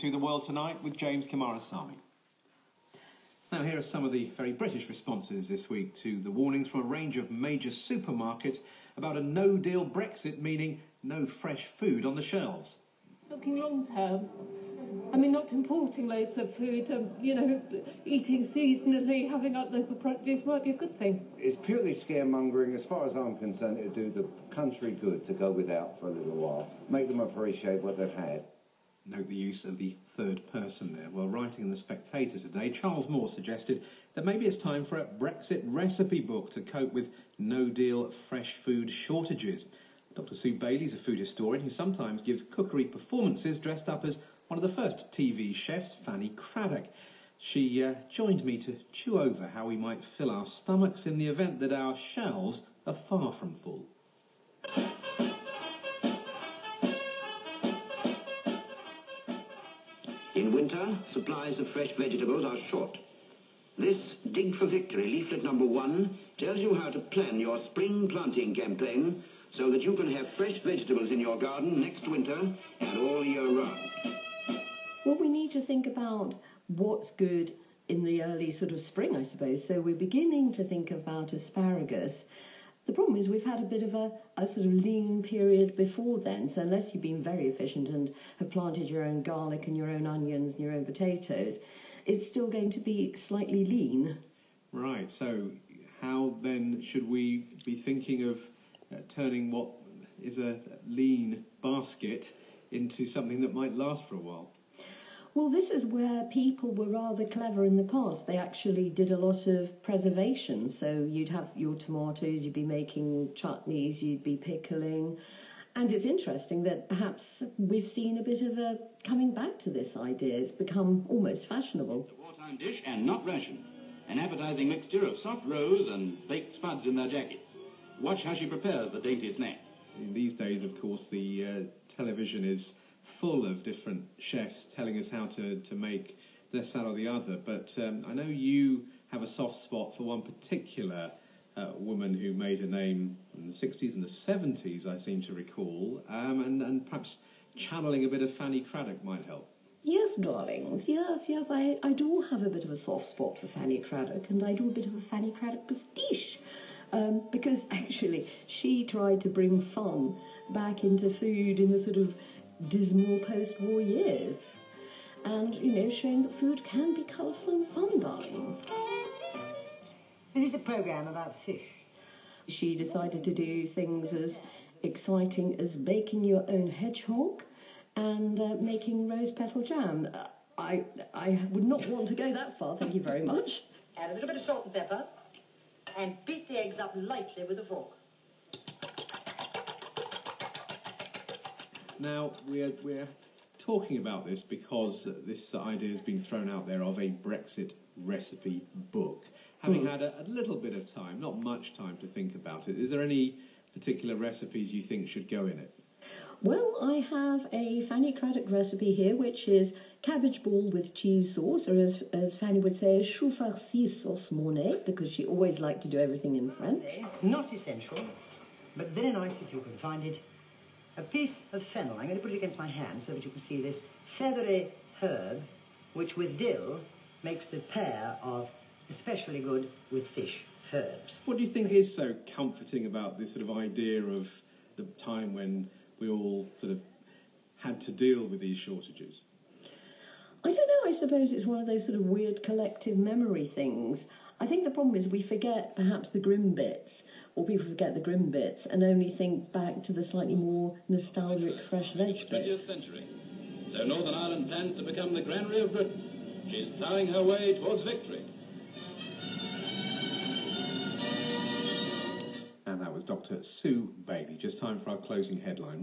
To the World Tonight with James Kimarasamy. Now, here are some of the very British responses this week to the warnings from a range of major supermarkets about a no-deal Brexit, meaning no fresh food on the shelves. Looking long term, I mean, not importing loads of food, eating seasonally, having up local produce might be a good thing. It's purely scaremongering. As far as I'm concerned, it would do the country good to go without for a little while, make them appreciate what they've had. Note the use of the third person there. Well, writing in The Spectator today, Charles Moore suggested that maybe it's time for a Brexit recipe book to cope with no-deal fresh food shortages. Dr. Sue Bailey's a food historian who sometimes gives cookery performances dressed up as one of the first TV chefs, Fanny Craddock. She joined me to chew over how we might fill our stomachs in the event that our shelves are far from full. In winter, supplies of fresh vegetables are short. This Dig for Victory leaflet number 1 tells you how to plan your spring planting campaign so that you can have fresh vegetables in your garden next winter and all year round. Well, we need to think about what's good in the early sort of spring, I suppose. So we're beginning to think about asparagus. The problem is we've had a bit of a sort of lean period before then, so unless you've been very efficient and have planted your own garlic and your own onions and your own potatoes, it's still going to be slightly lean. Right, so how then should we be thinking of turning what is a lean basket into something that might last for a while? Well, this is where people were rather clever in the past. They actually did a lot of preservation. So you'd have your tomatoes, you'd be making chutneys, you'd be pickling. And it's interesting that perhaps we've seen a bit of a coming back to this idea. It's become almost fashionable. A wartime dish and not ration. An appetizing mixture of soft roes and baked spuds in their jackets. Watch how she prepares the dainty snack. In these days, of course, the television is full of different chefs telling us how to make this, that or the other, but I know you have a soft spot for one particular woman who made a name in the 60s and the 70s, I seem to recall, and perhaps channeling a bit of Fanny Craddock might help. Yes, darlings, yes, I do have a bit of a soft spot for Fanny Craddock, and I do a bit of a Fanny Craddock pastiche, because actually she tried to bring fun back into food in the sort of dismal post-war years, and showing that food can be colourful and fun, darlings. This is a programme about fish. She decided to do things as exciting as baking your own hedgehog and making rose petal jam. I would not want to go that far, thank you very much. Add a little bit of salt and pepper and beat the eggs up lightly with a fork. Now, we're talking about this because this idea has been thrown out there of a Brexit recipe book. Having had a little bit of time, not much time to think about it, is there any particular recipes you think should go in it? Well, I have a Fanny Craddock recipe here, which is cabbage ball with cheese sauce, or as Fanny would say, chou farci sauce mornay, because she always liked to do everything in French. Not essential, but very nice if you can find it. A piece of fennel. I'm going to put it against my hand so that you can see this feathery herb, which with dill makes the pair of especially good with fish herbs. What do you think is so comforting about this sort of idea of the time when we all sort of had to deal with these shortages? I don't know, I suppose it's one of those sort of weird collective memory things. I think the problem is we forget perhaps the grim bits, or people forget the grim bits and only think back to the slightly more nostalgic fresh veg bits. 20th century. So Northern Ireland plans to become the granary of Britain. She's ploughing her way towards victory. And that was Dr. Sue Bailey. Just time for our closing headline.